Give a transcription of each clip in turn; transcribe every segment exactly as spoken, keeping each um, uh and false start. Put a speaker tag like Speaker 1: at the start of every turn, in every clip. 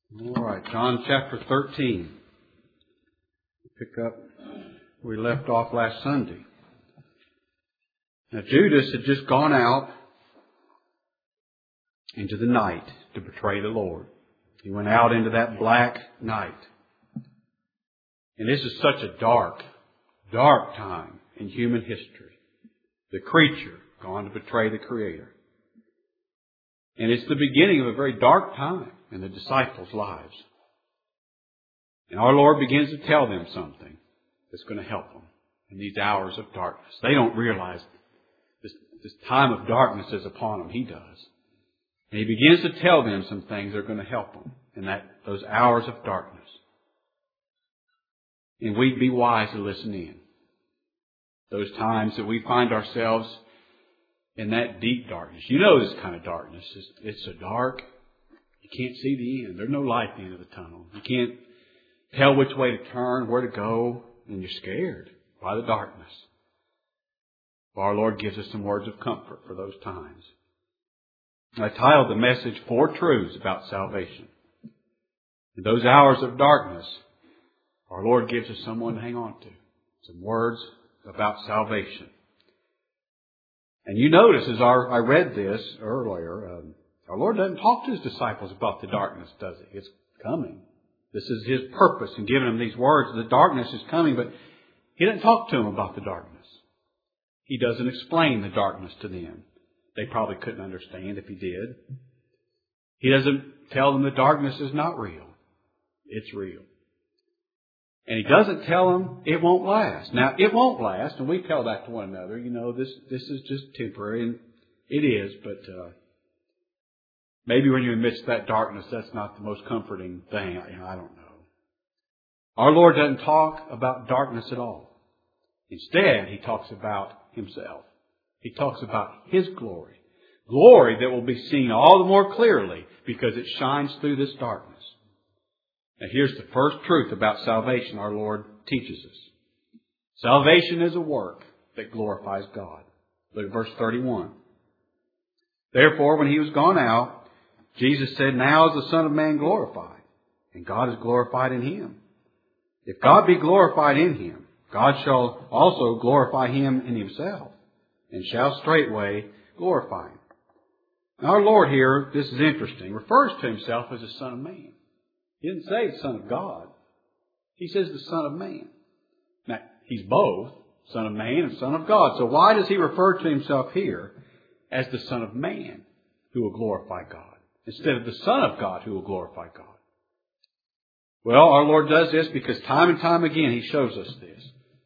Speaker 1: All right, John chapter thirteen. Pick up where we left off last Sunday. Now Judas had just gone out into the night to betray the Lord. He went out into that black night. And this is such a dark, dark time in human history. The creature gone to betray the Creator. And it's the beginning of a very dark time in the disciples' lives. And our Lord begins to tell them something that's going to help them in these hours of darkness. They don't realize this, this time of darkness is upon them. He does. And He begins to tell them some things that are going to help them in that those hours of darkness. And we'd be wise to listen in. Those times that we find ourselves in that deep darkness. You know this kind of darkness. It's, it's so dark. You can't see the end. There's no light at the end of the tunnel. You can't tell which way to turn, where to go, and you're scared by the darkness. Well, our Lord gives us some words of comfort for those times. I titled the message, Four Truths About Salvation. In those hours of darkness, our Lord gives us someone to hang on to. Some words about salvation. And you notice as our, I read this earlier, um, our Lord doesn't talk to His disciples about the darkness, does He? It's coming. This is His purpose in giving them these words. The darkness is coming, but He doesn't talk to them about the darkness. He doesn't explain the darkness to them. They probably couldn't understand if He did. He doesn't tell them the darkness is not real. It's real. And He doesn't tell them it won't last. Now, it won't last, and we tell that to one another. You know, this this is just temporary, and it is, but uh, maybe when you're amidst that darkness, that's not the most comforting thing. I, I don't know. Our Lord doesn't talk about darkness at all. Instead, He talks about Himself. He talks about His glory. Glory that will be seen all the more clearly because it shines through this darkness. Now here's the first truth about salvation our Lord teaches us. Salvation is a work that glorifies God. Look at verse thirty-one. Therefore, when He was gone out, Jesus said, Now is the Son of Man glorified, and God is glorified in Him. If God be glorified in Him, God shall also glorify Him in Himself, and shall straightway glorify Him. Now our Lord here, this is interesting, refers to Himself as the Son of Man. He didn't say the Son of God. He says the Son of Man. Now, He's both Son of Man and Son of God. So why does He refer to Himself here as the Son of Man who will glorify God instead of the Son of God who will glorify God? Well, our Lord does this because time and time again He shows us this.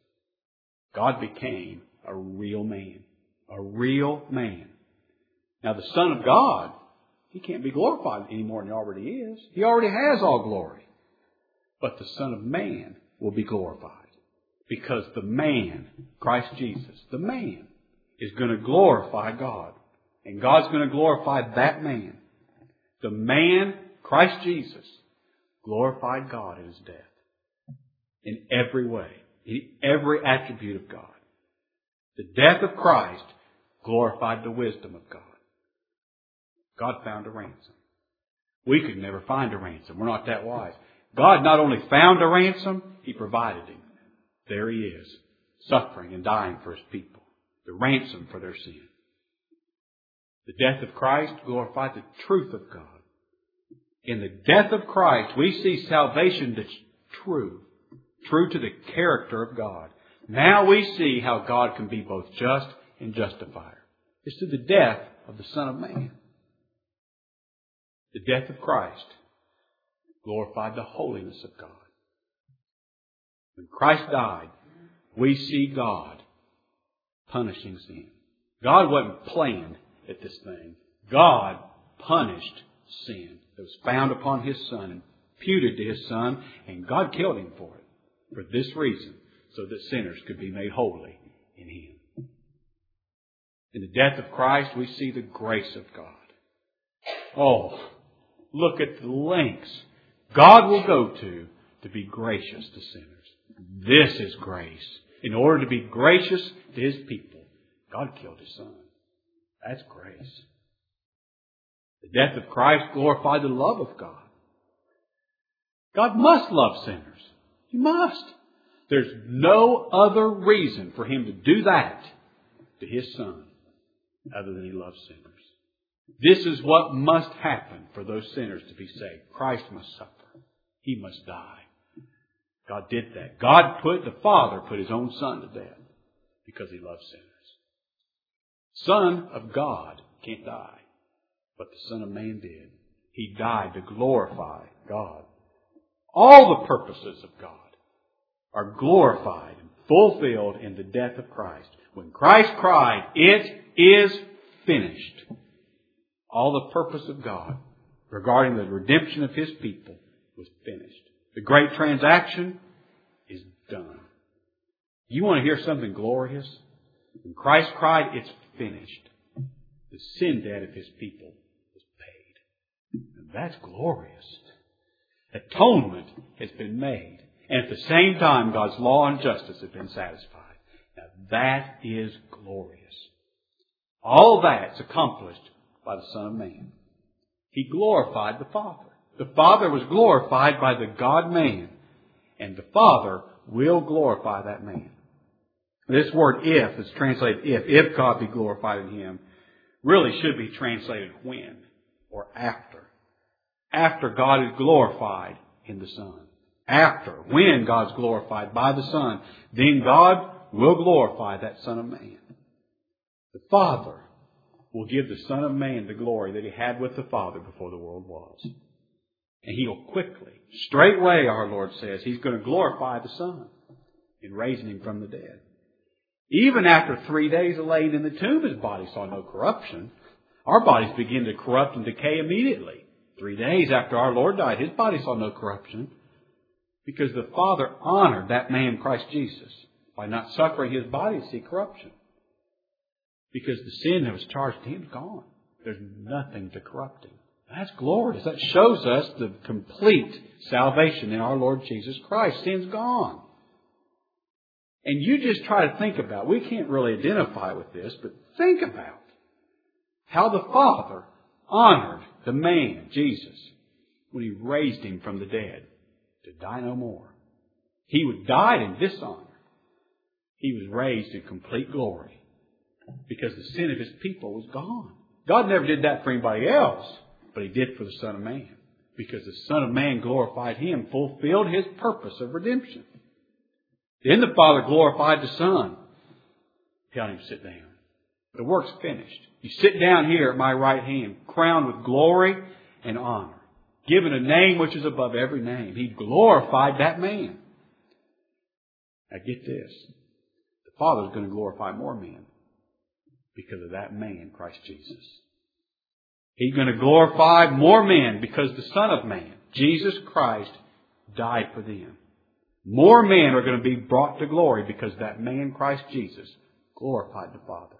Speaker 1: God became a real man. A real man. Now, the Son of God, He can't be glorified any more than He already is. He already has all glory. But the Son of Man will be glorified. Because the man, Christ Jesus, the man, is going to glorify God. And God's going to glorify that man. The man, Christ Jesus, glorified God in His death. In every way. In every attribute of God. The death of Christ glorified the wisdom of God. God found a ransom. We could never find a ransom. We're not that wise. God not only found a ransom, He provided him. There He is, suffering and dying for His people. The ransom for their sin. The death of Christ glorified the truth of God. In the death of Christ, we see salvation that's true. True to the character of God. Now we see how God can be both just and justifier. It's through the death of the Son of Man. The death of Christ glorified the holiness of God. When Christ died, we see God punishing sin. God wasn't playing at this thing. God punished sin that was found upon His Son and imputed to His Son, and God killed Him for it. For this reason, so that sinners could be made holy in Him. In the death of Christ, we see the grace of God. Oh, look at the lengths God will go to to be gracious to sinners. This is grace. In order to be gracious to His people, God killed His Son. That's grace. The death of Christ glorified the love of God. God must love sinners. He must. There's no other reason for Him to do that to His Son other than He loves sinners. This is what must happen for those sinners to be saved. Christ must suffer. He must die. God did that. God put, the Father put His own Son to death because He loves sinners. Son of God can't die, but the Son of Man did. He died to glorify God. All the purposes of God are glorified and fulfilled in the death of Christ. When Christ cried, "It is finished," all the purpose of God regarding the redemption of His people was finished. The great transaction is done. You want to hear something glorious? When Christ cried, "It's finished," the sin debt of His people was paid. And that's glorious. Atonement has been made. And at the same time, God's law and justice have been satisfied. Now that is glorious. All that's accomplished by the Son of Man. He glorified the Father. The Father was glorified by the God-man. And the Father will glorify that man. This word "if" is translated "if." If God be glorified in Him really should be translated "when" or "after." After God is glorified in the Son. After, when God's glorified by the Son, then God will glorify that Son of Man. The Father will give the Son of Man the glory that He had with the Father before the world was. And He'll quickly, straightway, our Lord says, He's going to glorify the Son in raising Him from the dead. Even after three days laid in the tomb, His body saw no corruption. Our bodies begin to corrupt and decay immediately. Three days after our Lord died, His body saw no corruption. Because the Father honored that man, Christ Jesus, by not suffering His body to see corruption. Because the sin that was charged to Him is gone. There's nothing to corrupt Him. That's glorious. That shows us the complete salvation in our Lord Jesus Christ. Sin's gone. And you just try to think about, we can't really identify with this, but think about how the Father honored the man, Jesus, when He raised Him from the dead to die no more. He was died in dishonor. He was raised in complete glory because the sin of His people was gone. God never did that for anybody else, but He did for the Son of Man because the Son of Man glorified Him, fulfilled His purpose of redemption. Then the Father glorified the Son, telling Him, "Sit down. The work's finished. You sit down here at my right hand, crowned with glory and honor, given a name which is above every name." He glorified that man. Now get this. The Father's going to glorify more men because of that man, Christ Jesus. He's going to glorify more men because the Son of Man, Jesus Christ, died for them. More men are going to be brought to glory because that man, Christ Jesus, glorified the Father.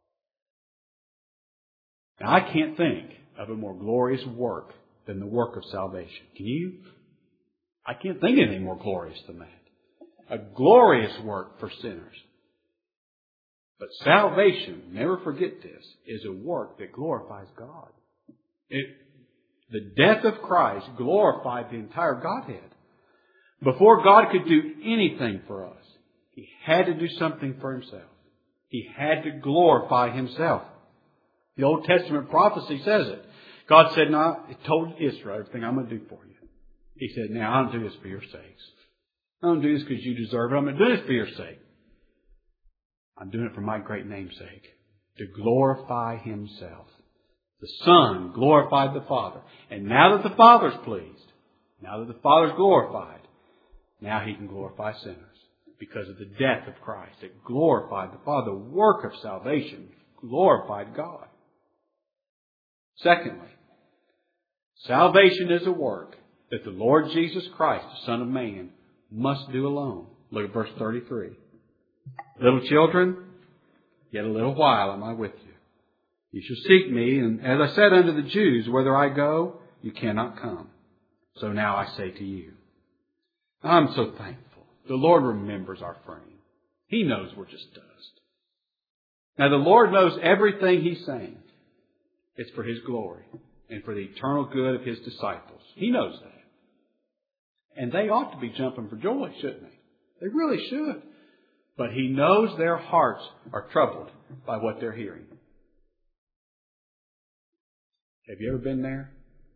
Speaker 1: Now, I can't think of a more glorious work than the work of salvation. Can you? I can't think of anything more glorious than that. A glorious work for sinners. But salvation, never forget this, is a work that glorifies God. It, the death of Christ glorified the entire Godhead. Before God could do anything for us, He had to do something for Himself. He had to glorify Himself. The Old Testament prophecy says it. God said, "No, He told Israel everything I'm going to do for you." He said, "Now, I don't do this for your sakes. I don't do this because you deserve it. I'm going to do this for your sake. I'm doing it for my great name's sake, to glorify Himself." The Son glorified the Father. And now that the Father's pleased, now that the Father's glorified, now He can glorify sinners because of the death of Christ. It glorified the Father. The work of salvation glorified God. Secondly, salvation is a work that the Lord Jesus Christ, the Son of Man, must do alone. Look at verse thirty-three. "Little children, yet a little while am I with you. You shall seek me, and as I said unto the Jews, whither I go, you cannot come. So now I say to you." I'm so thankful. The Lord remembers our frame. He knows we're just dust. Now the Lord knows everything He's saying. It's for His glory and for the eternal good of His disciples. He knows that. And they ought to be jumping for joy, shouldn't they? They really should. But He knows their hearts are troubled by what they're hearing. Have you ever been there?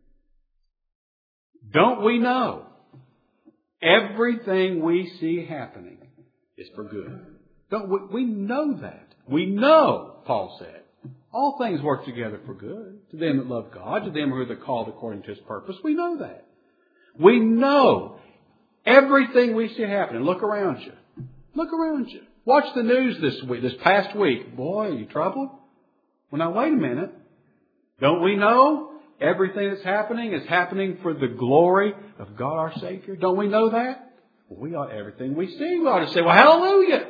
Speaker 1: Don't we know everything we see happening is for good? Don't we, we know that. We know, Paul said, all things work together for good to them that love God, to them who are called according to His purpose. We know that. We know everything we see happening. Look around you. Look around you. Watch the news this week, this past week. Boy, are you troubled? Well, now wait a minute. Don't we know everything that's happening is happening for the glory of God our Savior? Don't we know that? Well, we ought everything we see. We ought to say, well, hallelujah.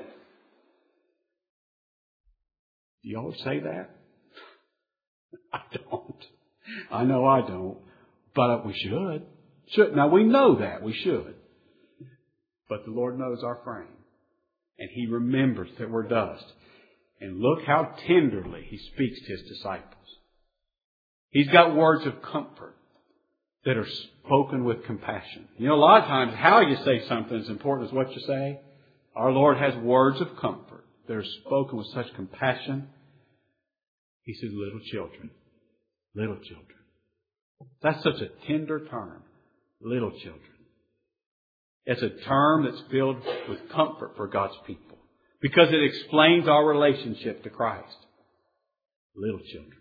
Speaker 1: Do you always say that? I don't. I know I don't. But we should. Should. Now we know that. We should. But the Lord knows our frame. And He remembers that we're dust. And look how tenderly He speaks to His disciples. He's got words of comfort that are spoken with compassion. You know, a lot of times how you say something is important as what you say. Our Lord has words of comfort that are spoken with such compassion. He says, little children, little children. That's such a tender term, little children. It's a term that's filled with comfort for God's people because it explains our relationship to Christ. Little children.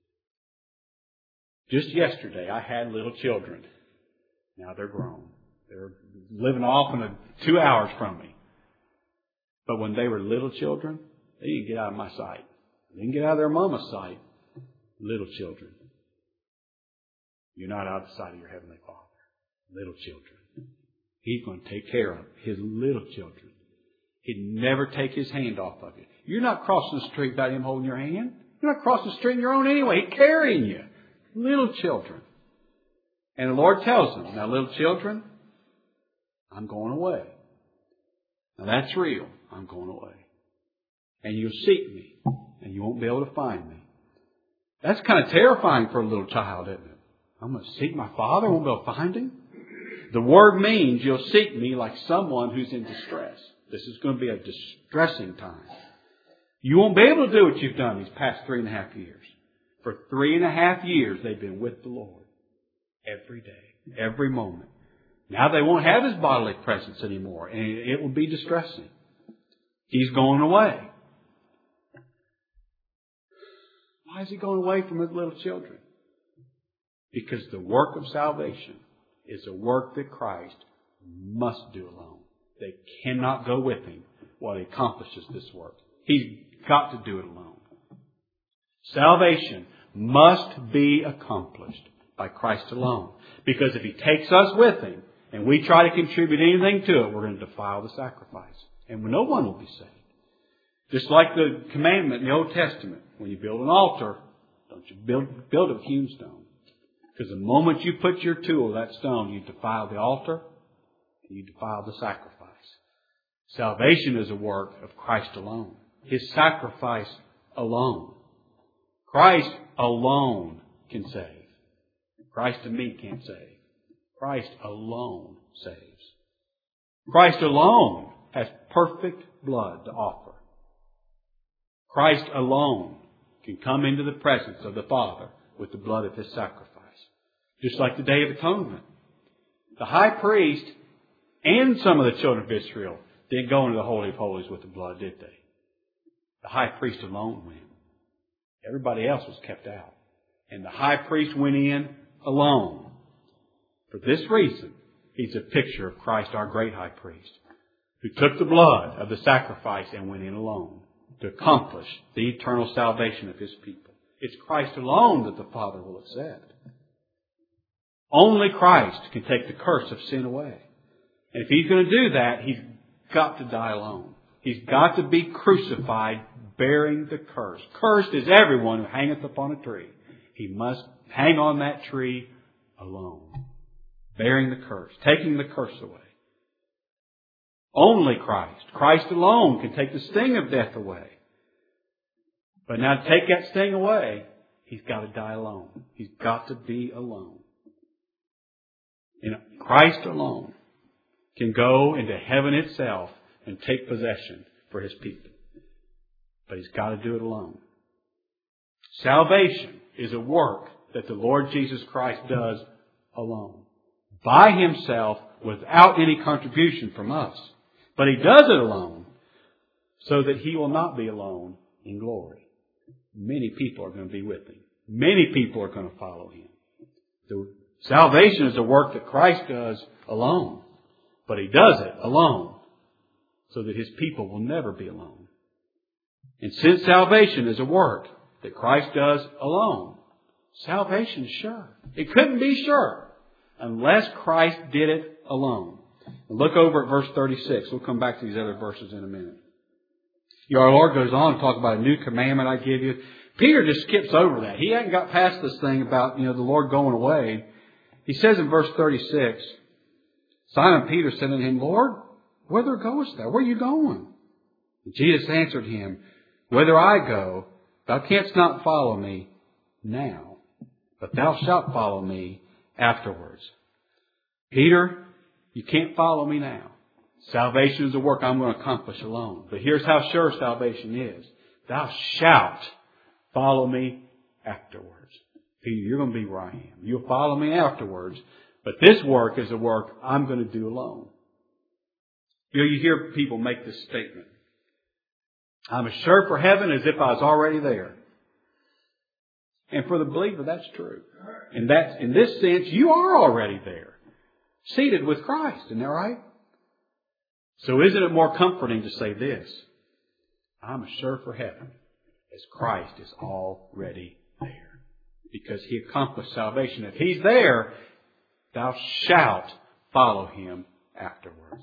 Speaker 1: Just yesterday, I had little children. Now they're grown. They're living off in a, two hours from me. But when they were little children, they didn't get out of my sight. They didn't get out of their mama's sight. Little children. You're not out of the sight of your Heavenly Father. Little children. He's going to take care of His little children. He'd never take His hand off of you. You're not crossing the street without Him holding your hand. You're not crossing the street on your own anyway. He's carrying you. Little children. And the Lord tells them, now little children, I'm going away. Now that's real. I'm going away. And you'll seek me. And you won't be able to find me. That's kind of terrifying for a little child, isn't it? I'm going to seek my Father. I won't be able to find Him. The word means you'll seek me like someone who's in distress. This is going to be a distressing time. You won't be able to do what you've done these past three and a half years. For three and a half years, they've been with the Lord. Every day. Every moment. Now they won't have His bodily presence anymore. And it will be distressing. He's going away. Why is He going away from His little children? Because the work of salvation is a work that Christ must do alone. They cannot go with Him while He accomplishes this work. He's got to do it alone. Salvation must be accomplished by Christ alone. Because if He takes us with Him and we try to contribute anything to it, we're going to defile the sacrifice. And no one will be saved. Just like the commandment in the Old Testament, when you build an altar, don't you build, build it with hewn stone. Because the moment you put your tool, that stone, you defile the altar and you defile the sacrifice. Salvation is a work of Christ alone. His sacrifice alone. Christ alone can save. Christ and me can't save. Christ alone saves. Christ alone has perfect blood to offer. Christ alone can come into the presence of the Father with the blood of His sacrifice. Just like the Day of Atonement. The high priest and some of the children of Israel didn't go into the Holy of Holies with the blood, did they? The high priest alone went. Everybody else was kept out. And the high priest went in alone. For this reason, he's a picture of Christ, our great high priest, who took the blood of the sacrifice and went in alone to accomplish the eternal salvation of His people. It's Christ alone that the Father will accept. Only Christ can take the curse of sin away. And if He's going to do that, He's got to die alone. He's got to be crucified bearing the curse. Cursed is everyone who hangeth upon a tree. He must hang on that tree alone. Bearing the curse. Taking the curse away. Only Christ. Christ alone can take the sting of death away. But now to take that sting away, He's got to die alone. He's got to be alone. In Christ alone can go into heaven itself and take possession for His people. But He's got to do it alone. Salvation is a work that the Lord Jesus Christ does alone. By Himself, without any contribution from us. But He does it alone so that He will not be alone in glory. Many people are going to be with Him. Many people are going to follow Him. The salvation is a work that Christ does alone. But He does it alone so that His people will never be alone. And since salvation is a work that Christ does alone, salvation is sure. It couldn't be sure unless Christ did it alone. Look over at verse thirty-six. We'll come back to these other verses in a minute. You know, our Lord goes on to talk about a new commandment I give you. Peter just skips over that. He hadn't got past this thing about, you know, the Lord going away. He says in verse thirty-six, Simon Peter said unto Him, Lord, whither goest thou? Where are you going? And Jesus answered him, Whither I go, thou canst not follow me now, but thou shalt follow me afterwards. Peter, you can't follow me now. Salvation is a work I'm going to accomplish alone. But here's how sure salvation is. Thou shalt follow me afterwards. Peter, you're going to be where I am. You'll follow me afterwards. But this work is a work I'm going to do alone. You know, you hear people make this statement. I'm as sure for heaven as if I was already there. And for the believer, that's true. And that's, in this sense, you are already there. Seated with Christ. Isn't that right? So isn't it more comforting to say this? I'm as sure for heaven as Christ is already there. Because He accomplished salvation. If He's there, thou shalt follow Him afterwards.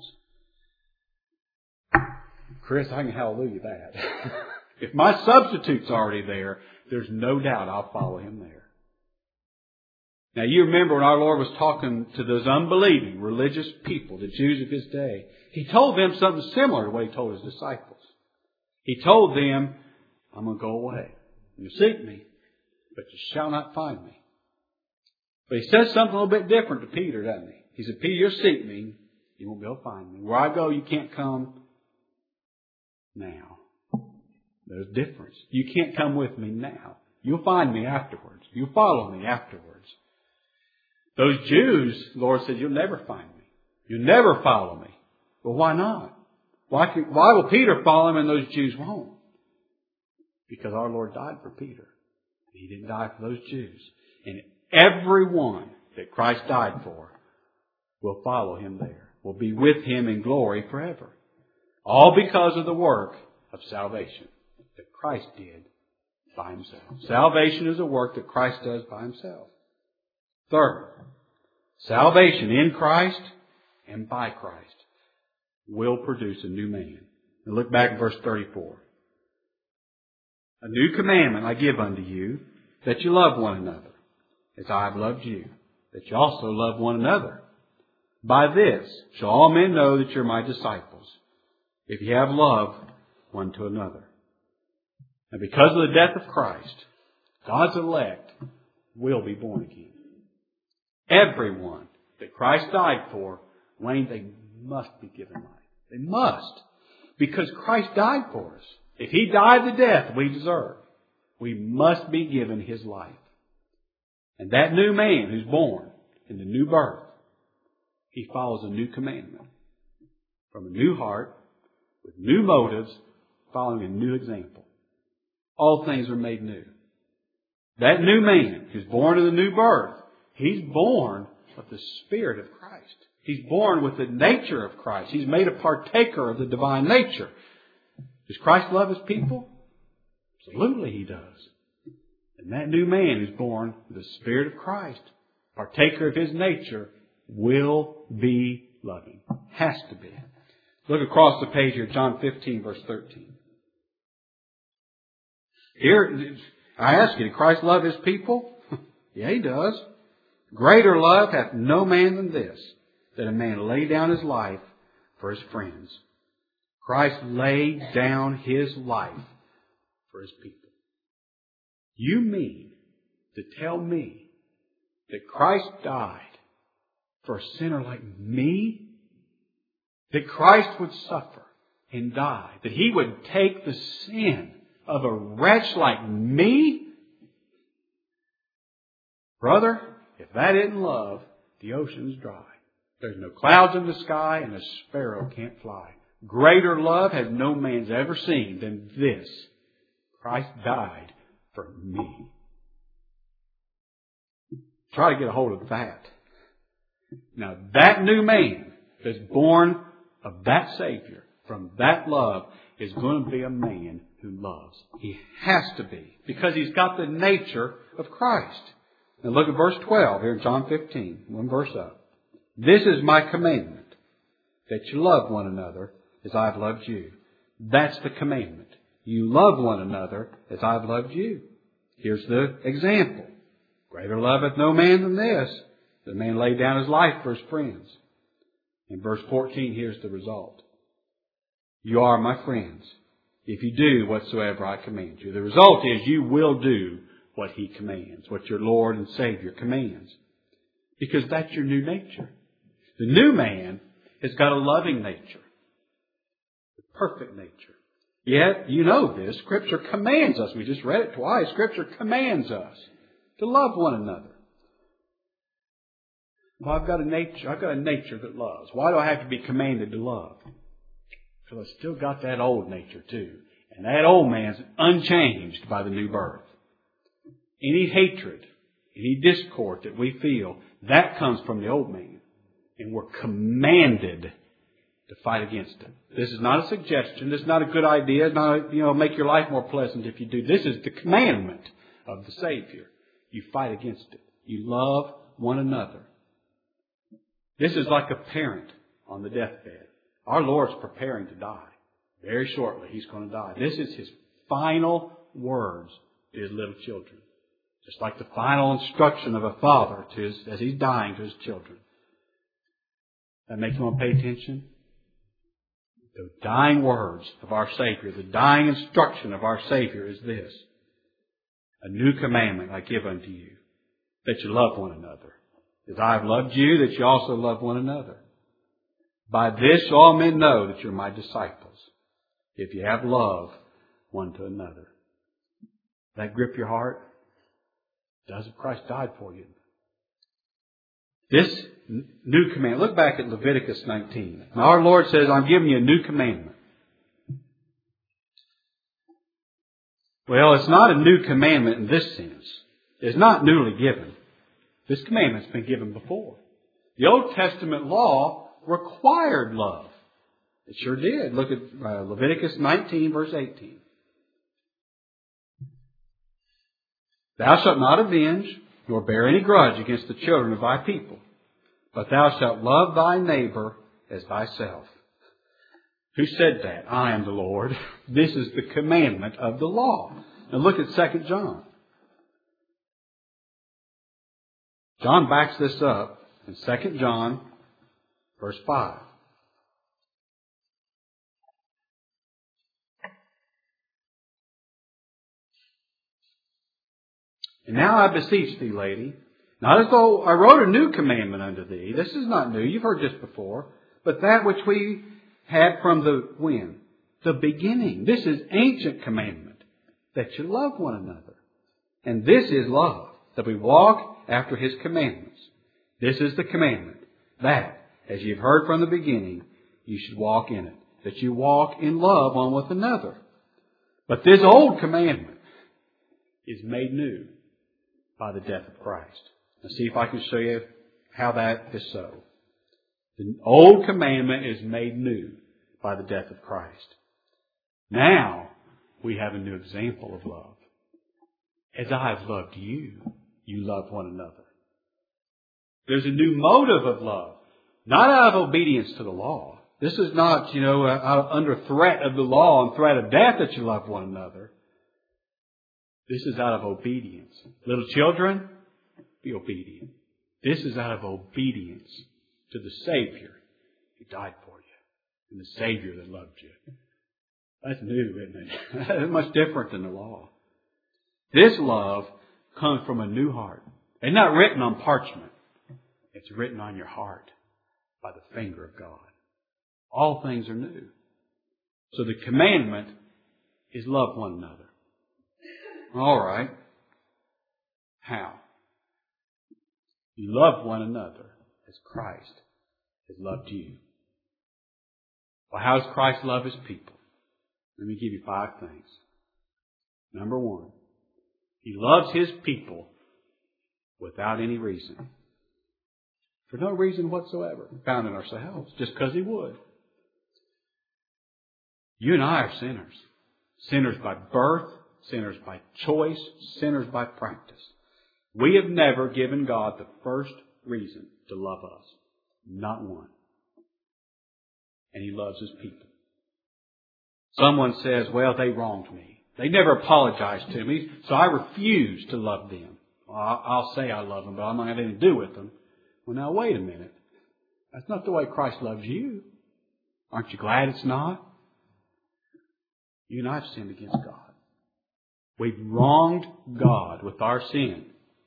Speaker 1: Chris, I can hallelujah that. If my substitute's already there, there's no doubt I'll follow Him there. Now you remember when our Lord was talking to those unbelieving religious people, the Jews of His day, He told them something similar to what He told His disciples. He told them, I'm going to go away. You seek me, but you shall not find me. But He says something a little bit different to Peter, doesn't He? He said, Peter, you'll seek me, you won't be able to find me. Where I go, you can't come now. There's a difference. You can't come with me now. You'll find me afterwards. You'll follow me afterwards. Those Jews, the Lord said, you'll never find me. You'll never follow me. Well, why not? Why, can, why will Peter follow Him and those Jews won't? Because our Lord died for Peter. He didn't die for those Jews. And everyone that Christ died for will follow Him there. Will be with Him in glory forever. All because of the work of salvation that Christ did by Himself. Salvation is a work that Christ does by Himself. Third, salvation in Christ and by Christ will produce a new man. Now look back at verse thirty-four. A new commandment I give unto you, that you love one another, as I have loved you, that you also love one another. By this shall all men know that you're my disciples, if you have love one to another. And because of the death of Christ, God's elect will be born again. Everyone that Christ died for, Wayne, they must be given life. They must. Because Christ died for us. If He died the death we deserve, we must be given His life. And that new man who's born in the new birth, he follows a new commandment. From a new heart, with new motives, following a new example. All things are made new. That new man who's born in the new birth, he's born of the Spirit of Christ. He's born with the nature of Christ. He's made a partaker of the divine nature. Does Christ love His people? Absolutely He does. And that new man who's born with the Spirit of Christ, partaker of His nature, will be loving. Has to be. Look across the page here, John fifteen, verse thirteen. Here, I ask you, did Christ love His people? Yeah, He does. Greater love hath no man than this, that a man lay down his life for his friends. Christ laid down His life for His people. You mean to tell me that Christ died for a sinner like me? that Christ would suffer and die, that He would take the sin of a wretch like me? Brother, if that isn't love, the ocean's dry. There's no clouds in the sky and a sparrow can't fly. Greater love has no man's ever seen than this. Christ died for me. Try to get a hold of that. Now that new man that's born of that Savior, from that love, is going to be a man who loves. He has to be, because he's got the nature of Christ. Now look at verse twelve here in John fifteen, one verse up. This is my commandment, that you love one another as I have loved you. That's the commandment. You love one another as I have loved you. Here's the example. Greater love hath no man than this, that a man lay down his life for his friends. In verse fourteen, here's the result. You are my friends, if you do whatsoever I command you. The result is you will do what He commands, what your Lord and Savior commands. Because that's your new nature. The new man has got a loving nature. A perfect nature. Yet, you know this, Scripture commands us. We just read it twice. Scripture commands us to love one another. Well, I've got a nature, I've got a nature that loves. Why do I have to be commanded to love? Because I've still got that old nature too. And that old man's unchanged by the new birth. Any hatred, any discord that we feel, that comes from the old man. And we're commanded to fight against it. This is not a suggestion. This is not a good idea. It's not, a, you know, make your life more pleasant if you do. This is the commandment of the Savior. You fight against it. You love one another. This is like a parent on the deathbed. Our Lord's preparing to die. Very shortly, He's going to die. This is His final words to His little children. Just like the final instruction of a father to his, as he's dying to his children. That makes you want to pay attention? The dying words of our Savior, the dying instruction of our Savior is this. A new commandment I give unto you, that you love one another. As I have loved you, that you also love one another. By this all men know that you're my disciples, if you have love one to another. That grip your heart? Does if Christ died for you? This new command. Look back at Leviticus nineteen. Now our Lord says, I'm giving you a new commandment. Well, it's not a new commandment in this sense. It's not newly given. This commandment's been given before. The Old Testament law required love. It sure did. Look at uh, Leviticus nineteen, verse eighteen. Thou shalt not avenge, nor bear any grudge against the children of thy people, but thou shalt love thy neighbor as thyself. Who said that? I am the Lord. This is the commandment of the law. Now look at Second John. John backs this up in Second John, verse five. And now I beseech thee, lady, not as though I wrote a new commandment unto thee. This is not new. You've heard this before. But that which we had from the when? The beginning. This is ancient commandment, that you love one another. And this is love, that we walk after His commandments. This is the commandment, that, as you've heard from the beginning, you should walk in it. That you walk in love one with another. But this old commandment is made new by the death of Christ. Now see if I can show you how that is so. The old commandment is made new by the death of Christ. Now we have a new example of love. As I have loved you, you love one another. There's a new motive of love. Not out of obedience to the law. This is not, you know, uh, under threat of the law and threat of death that you love one another. This is out of obedience. Little children, be obedient. This is out of obedience to the Savior who died for you. And the Savior that loved you. That's new, isn't it? That's much different than the law. This love comes from a new heart. It's not written on parchment. It's written on your heart by the finger of God. All things are new. So the commandment is love one another. All right. How? You love one another as Christ has loved you. Well, how does Christ love His people? Let me give you five things. Number one, He loves His people without any reason. For no reason whatsoever found in ourselves, just because He would. You and I are sinners. Sinners by birth, sinners by choice, sinners by practice. We have never given God the first reason to love us. Not one. And He loves His people. Someone says, well, they wronged me. They never apologized to me, so I refuse to love them. Well, I'll say I love them, but I'm not going to have anything to do with them. Well, now, wait a minute. That's not the way Christ loves you. Aren't you glad it's not? You and I have sinned against God. We've wronged God with our sin.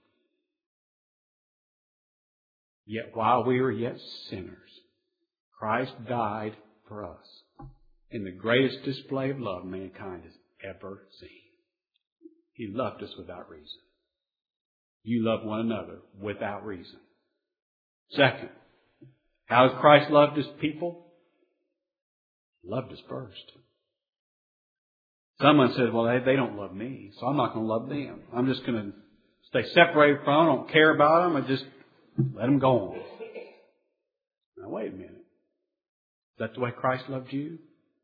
Speaker 1: Yet while we were yet sinners, Christ died for us in the greatest display of love mankind has ever seen. He loved us without reason. You love one another without reason. Second, how has Christ loved His people? He loved us first. Someone said, well, they, they don't love me, so I'm not going to love them. I'm just going to stay separated from them. I don't care about them. I just let them go on. Now, wait a minute. Is that the way Christ loved you?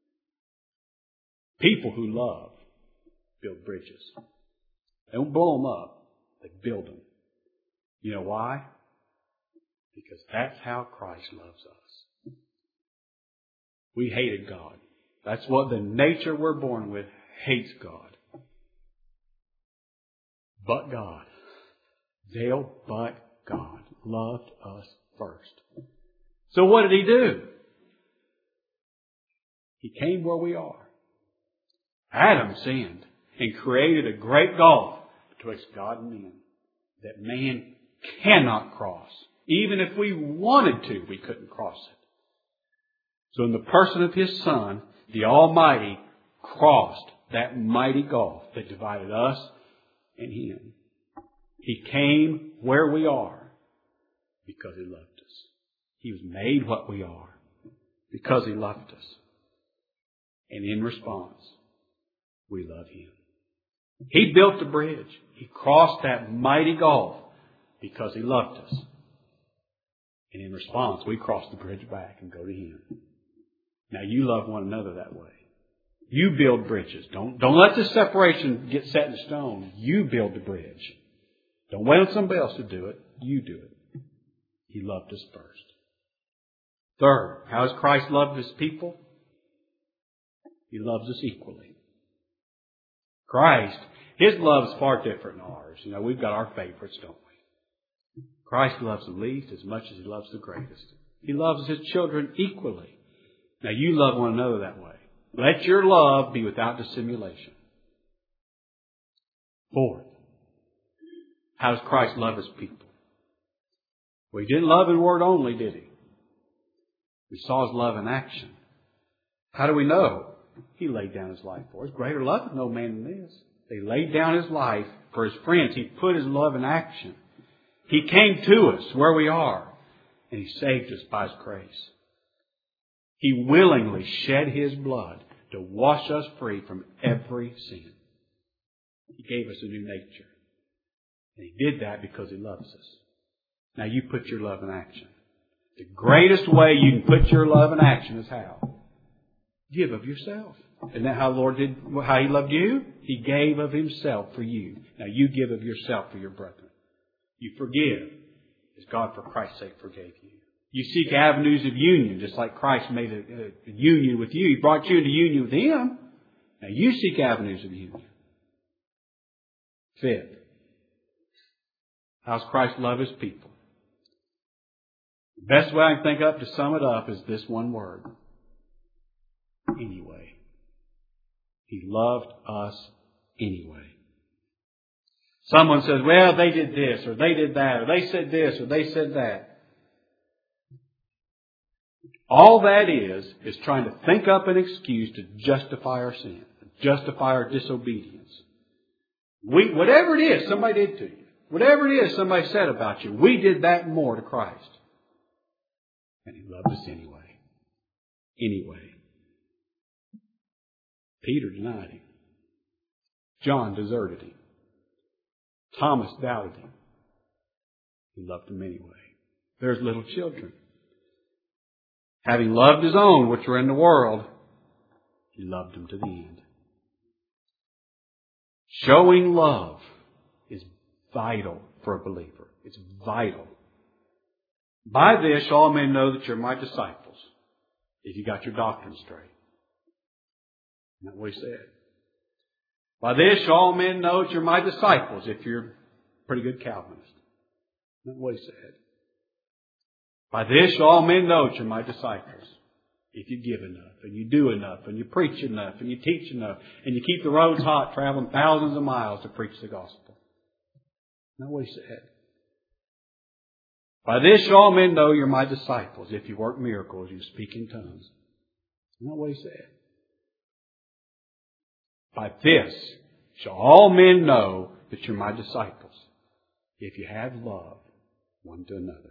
Speaker 1: People who love build bridges. They don't blow them up. They build them. You know why? Because that's how Christ loves us. We hated God. That's what the nature we're born with hates God. But God, Dale, but God loved us first. So what did He do? He came where we are. Adam sinned and created a great gulf betwixt God and man that man cannot cross. Even if we wanted to, we couldn't cross it. So in the person of His Son, the Almighty crossed that mighty gulf that divided us and Him. He came where we are because He loved us. He was made what we are because He loved us. And in response, we love Him. He built the bridge. He crossed that mighty gulf because He loved us. And in response, we cross the bridge back and go to Him. Now you love one another that way. You build bridges. Don't, don't let this separation get set in stone. You build the bridge. Don't wait on somebody else to do it. You do it. He loved us first. Third, how has Christ loved His people? He loves us equally. Christ, His love is far different than ours. You know, we've got our favorites, don't we? Christ loves the least as much as He loves the greatest. He loves His children equally. Now you love one another that way. Let your love be without dissimulation. Fourth, how does Christ love His people? Well, He didn't love in word only, did He? We saw His love in action. How do we know? He laid down His life for us. Greater love has no man than this. He laid down His life for His friends. He put His love in action. He came to us where we are, and He saved us by His grace. He willingly shed His blood to wash us free from every sin. He gave us a new nature. And He did that because He loves us. Now you put your love in action. The greatest way you can put your love in action is how? Give of yourself. Isn't that how the Lord did, how He loved you? He gave of Himself for you. Now you give of yourself for your brethren. You forgive as God for Christ's sake forgave you. You seek avenues of union, just like Christ made a, a union with you. He brought you into union with Him. Now you seek avenues of union. Fifth, how does Christ love His people? The best way I can think of to sum it up is this one word. Anyway. He loved us anyway. Someone says, well, they did this, or they did that, or they said this, or they said that. All that is, is trying to think up an excuse to justify our sin, justify our disobedience. We, whatever it is somebody did to you, whatever it is somebody said about you, we did that more to Christ. And He loved us anyway. Anyway. Peter denied Him. John deserted Him. Thomas doubted Him. He loved Him anyway. There's little children. Having loved His own which were in the world, He loved them to the end. Showing love is vital for a believer. It's vital. By this all men know that you're my disciples, if you got your doctrine straight. Isn't that what He said? By this all men know that you're my disciples, if you're a pretty good Calvinist. Isn't that what He said? By this all men know that you're my disciples, if you give enough, and you do enough, and you preach enough, and you teach enough, and you keep the roads hot, traveling thousands of miles to preach the gospel. Isn't that what He said? By this all men know you're my disciples, if you work miracles, you speak in tongues. Isn't that what He said? By this shall all men know that you're my disciples, if you have love one to another.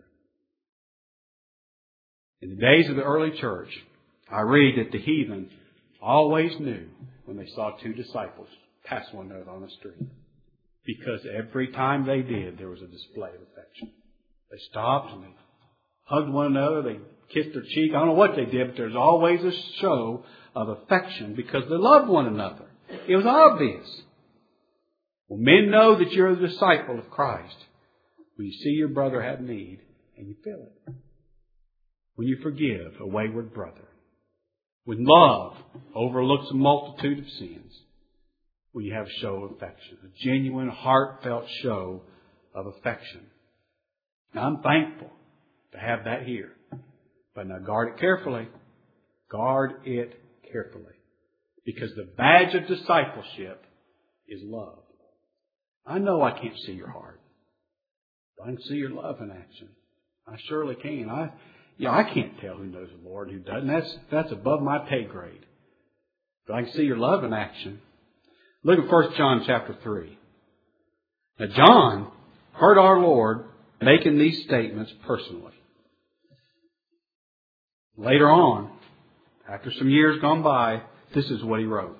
Speaker 1: In the days of the early church, I read that the heathen always knew when they saw two disciples pass one another on the street. Because every time they did, there was a display of affection. They stopped and they hugged one another. They kissed their cheek. I don't know what they did, but there's always a show of affection because they loved one another. It was obvious. Well, men know that you're a disciple of Christ when you see your brother have need and you feel it. When you forgive a wayward brother. When love overlooks a multitude of sins. When you have a show of affection. A genuine, heartfelt show of affection. Now, I'm thankful to have that here. But now guard it carefully. Guard it carefully. Because the badge of discipleship is love. I know I can't see your heart. But I can see your love in action. I surely can. I... Yeah, I can't tell who knows the Lord and who doesn't. That's, that's above my pay grade. But I can see your love in action. Look at First John chapter three. Now, John heard our Lord making these statements personally. Later on, after some years gone by, this is what he wrote.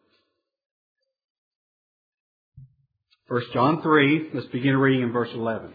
Speaker 1: First John three, let's begin reading in verse eleven.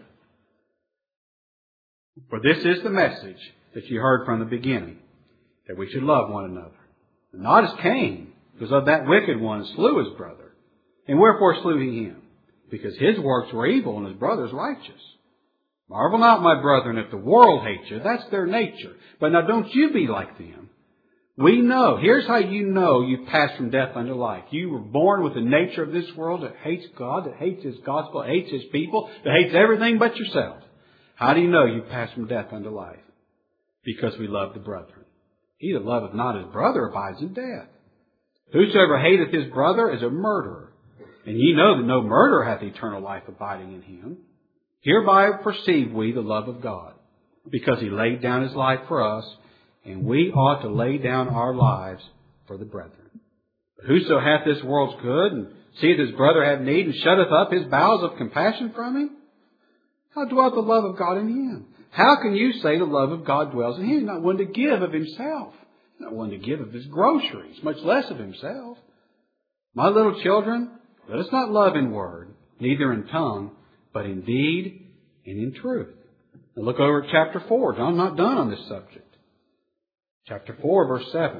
Speaker 1: For this is the message that you heard from the beginning, that we should love one another. And not as Cain, because of that wicked one, slew his brother. And wherefore slew he him? Because his works were evil and his brother's righteous. Marvel not, my brethren, if the world hates you. That's their nature. But now don't you be like them. We know. Here's how you know you passed from death unto life. You were born with the nature of this world that hates God, that hates His gospel, that hates His people, that hates everything but yourself. How do you know you pass from death unto life? Because we love the brethren. He that loveth not his brother abides in death. Whosoever hateth his brother is a murderer. And ye know that no murderer hath eternal life abiding in him. Hereby perceive we the love of God, because He laid down His life for us, and we ought to lay down our lives for the brethren. But whoso hath this world's good, and seeth his brother have need, and shutteth up his bowels of compassion from him, how dwelleth the love of God in him? How can you say the love of God dwells in him? He's not one to give of himself. He's not one to give of his groceries, much less of himself. My little children, let us not love in word, neither in tongue, but in deed and in truth. Now look over at chapter four. I'm not done on this subject. Chapter four, verse seven.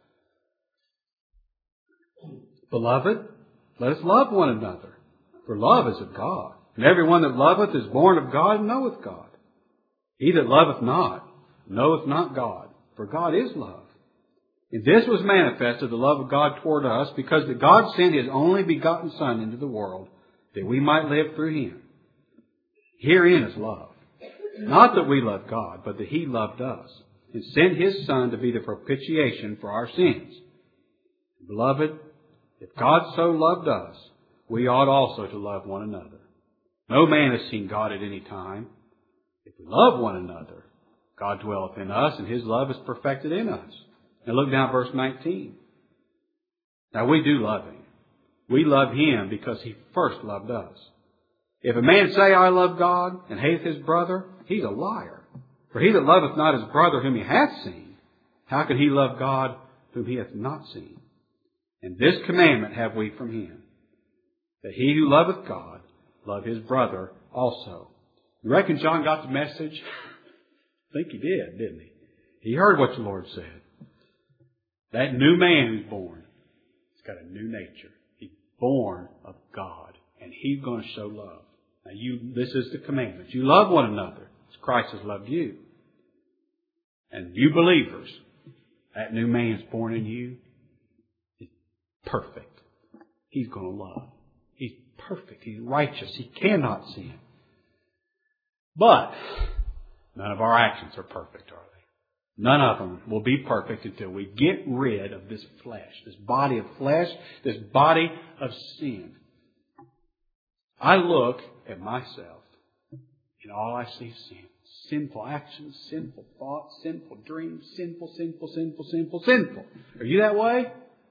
Speaker 1: Beloved, let us love one another, for love is of God. And everyone that loveth is born of God and knoweth God. He that loveth not knoweth not God, for God is love. And this was manifested, the love of God toward us, because that God sent His only begotten Son into the world, that we might live through Him. Herein is love. Not that we love God, but that He loved us, and sent His Son to be the propitiation for our sins. Beloved, if God so loved us, we ought also to love one another. No man has seen God at any time. If we love one another, God dwelleth in us, and His love is perfected in us. Now look down at verse nineteen. Now we do love Him. We love Him because He first loved us. If a man say, I love God, and hateth his brother, he's a liar. For he that loveth not his brother whom he hath seen, how can he love God whom he hath not seen? And this commandment have we from Him, that he who loveth God love his brother also. You reckon John got the message? I think he did, didn't he? He heard what the Lord said. That new man who's born, he's got a new nature. He's born of God, and He's going to show love. Now, you, this is the commandment. You love one another as Christ has loved you. And you believers, that new man's born in you is perfect. He's going to love. He's perfect. He's righteous. He cannot sin. But none of our actions are perfect, are they? None of them will be perfect until we get rid of this flesh, this body of flesh, this body of sin. I look at myself, and all I see is sin. Sinful actions, sinful thoughts, sinful dreams, sinful, sinful, sinful, sinful, sinful. Are you that way?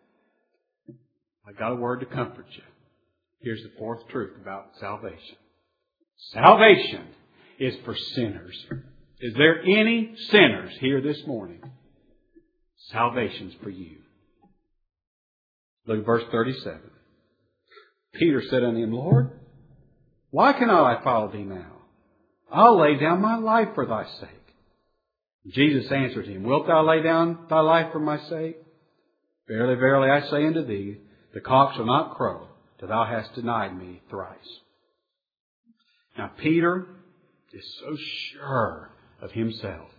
Speaker 1: I got a word to comfort you. Here's the fourth truth about salvation. Salvation is for sinners. Is there any sinners here this morning? Salvation's for you. Look at verse thirty-seven. Peter said unto Him, Lord, why cannot I follow Thee now? I'll lay down my life for Thy sake. Jesus answered him, Wilt thou lay down thy life for my sake? Verily, verily, I say unto thee, the cock shall not crow till thou hast denied me thrice. Now, Peter is so sure of himself.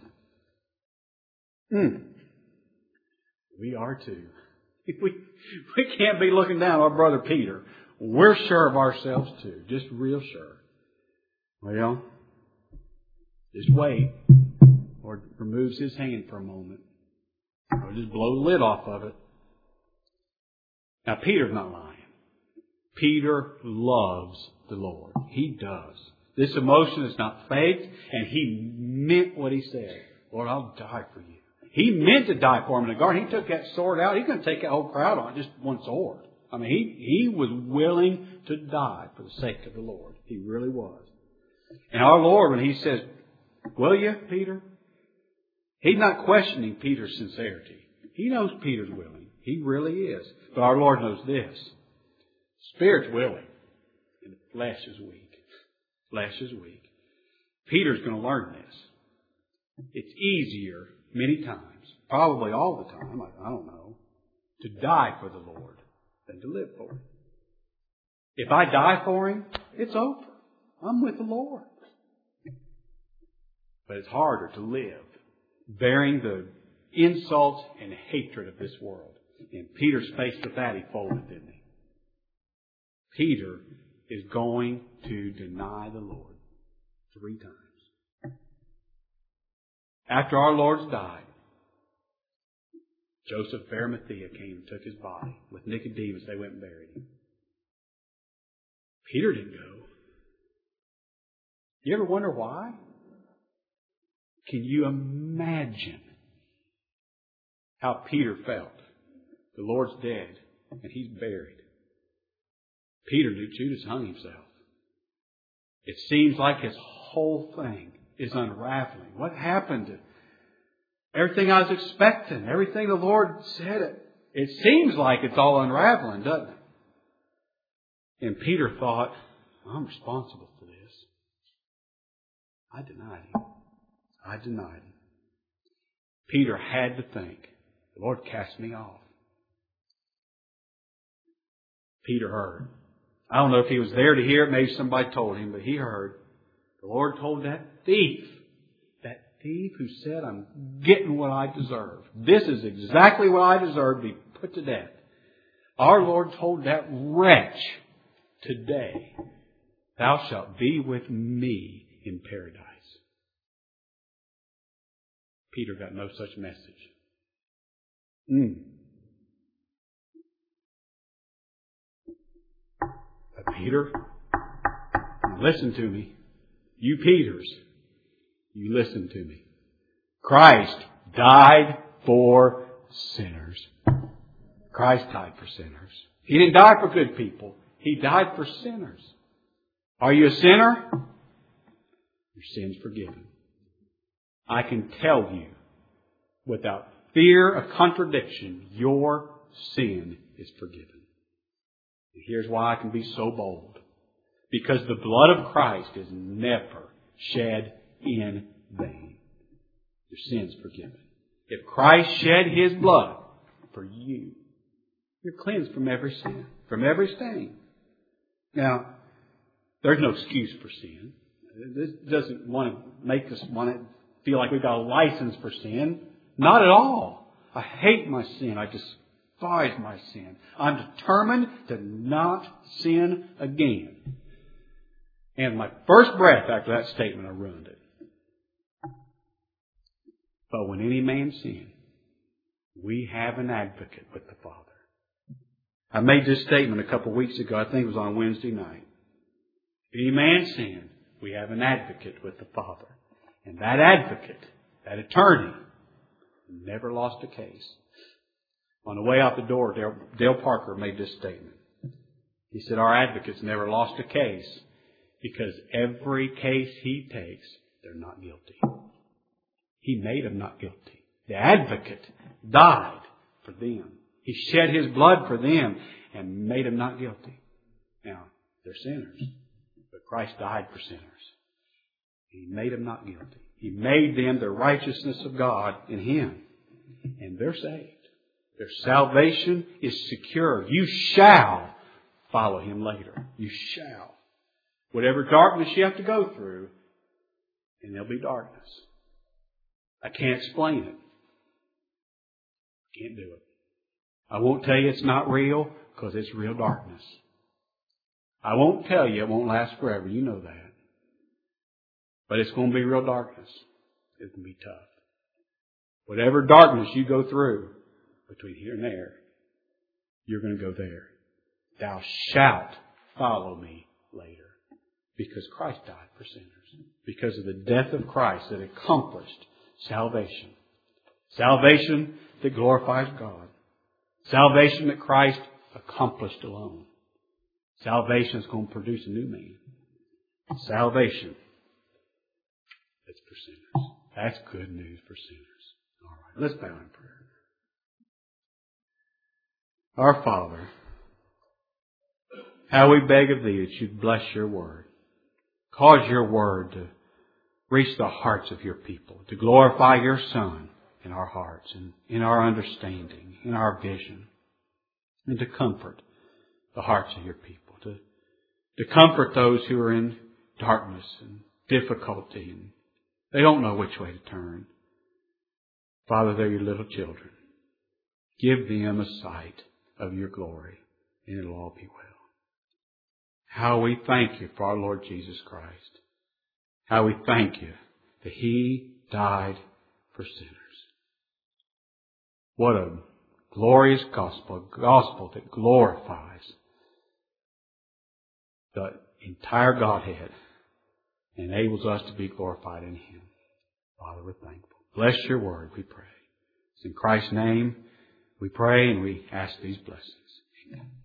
Speaker 1: Hmm. We are too. We, we can't be looking down on our brother Peter. We're sure of ourselves too. Just real sure. Well, just wait. Lord removes His hand for a moment. Or just blow the lid off of it. Now, Peter's not lying. Peter loves the Lord. He does. This emotion is not faked, and he meant what he said. Lord, I'll die for you. He meant to die for him in the garden. He took that sword out. He's going to take that whole crowd on just one sword. I mean, he, he was willing to die for the sake of the Lord. He really was. And our Lord, when He says, will you, Peter? He's not questioning Peter's sincerity. He knows Peter's willing. He really is. But our Lord knows this. Spirit's willing, and the flesh is weak. Flesh is weak. Peter's going to learn this. It's easier many times, probably all the time, I don't know, to die for the Lord than to live for Him. If I die for Him, it's over. I'm with the Lord. But it's harder to live bearing the insults and hatred of this world. And Peter's faced with that. He folded, didn't he? Peter is going to deny the Lord three times. After our Lord's died, Joseph of Arimathea came and took His body. With Nicodemus, they went and buried Him. Peter didn't go. You ever wonder why? Can you imagine how Peter felt? The Lord's dead, and He's buried. Peter knew Judas hung himself. It seems like his whole thing is unraveling. What happened to everything I was expecting? Everything the Lord said. It, it seems like it's all unraveling, doesn't it? And Peter thought, I'm responsible for this. I denied Him. I denied Him. Peter had to think, the Lord cast me off. Peter heard. I don't know if he was there to hear it. Maybe somebody told him, but he heard. The Lord told that thief, that thief who said, I'm getting what I deserve. This is exactly what I deserve to be put to death. Our Lord told that wretch, today, thou shalt be with me in paradise. Peter got no such message. Mm. But Peter, listen to me. You Peters, you listen to me. Christ died for sinners. Christ died for sinners. He didn't die for good people. He died for sinners. Are you a sinner? Your sin's forgiven. I can tell you without fear of contradiction, your sin is forgiven. And here's why I can be so bold. Because the blood of Christ is never shed in vain. Your sin's forgiven. If Christ shed His blood for you, you're cleansed from every sin, from every stain. Now, there's no excuse for sin. This doesn't want to make us want to feel like we've got a license for sin. Not at all. I hate my sin. I despise my sin. I'm determined to not sin again. And my first breath after that statement, I ruined it. But when any man sin, we have an advocate with the Father. I made this statement a couple of weeks ago. I think it was on Wednesday night. If any man sin, we have an advocate with the Father. And that advocate, that attorney, never lost a case. On the way out the door, Dale, Dale Parker made this statement. He said, our advocate's never lost a case because every case he takes, they're not guilty. He made them not guilty. The advocate died for them. He shed His blood for them and made them not guilty. Now, they're sinners, but Christ died for sinners. He made them not guilty. He made them the righteousness of God in Him. And they're saved. Their salvation is secure. You shall follow Him later. You shall. Whatever darkness you have to go through, and there'll be darkness. I can't explain it. Can't do it. I won't tell you it's not real because it's real darkness. I won't tell you it won't last forever. You know that. But it's going to be real darkness. It's going to be tough. Whatever darkness you go through between here and there, you're going to go there. Thou shalt follow me later. Because Christ died for sinners. Because of the death of Christ that accomplished salvation. Salvation that glorifies God. Salvation that Christ accomplished alone. Salvation is going to produce a new man. Salvation that's for sinners. That's good news for sinners. All right, let's bow in prayer. Our Father, how we beg of Thee that You'd bless Your word. Cause Your word to reach the hearts of Your people, to glorify Your Son in our hearts and in our understanding, in our vision, and to comfort the hearts of Your people, to, to comfort those who are in darkness and difficulty and they don't know which way to turn. Father, they're Your little children. Give them a sight of Your glory, and it'll all be well. How we thank You for our Lord Jesus Christ. How we thank You that He died for sinners. What a glorious gospel, a gospel that glorifies the entire Godhead and enables us to be glorified in Him. Father, we're thankful. Bless Your word, we pray. It's in Christ's name we pray and we ask these blessings. Amen.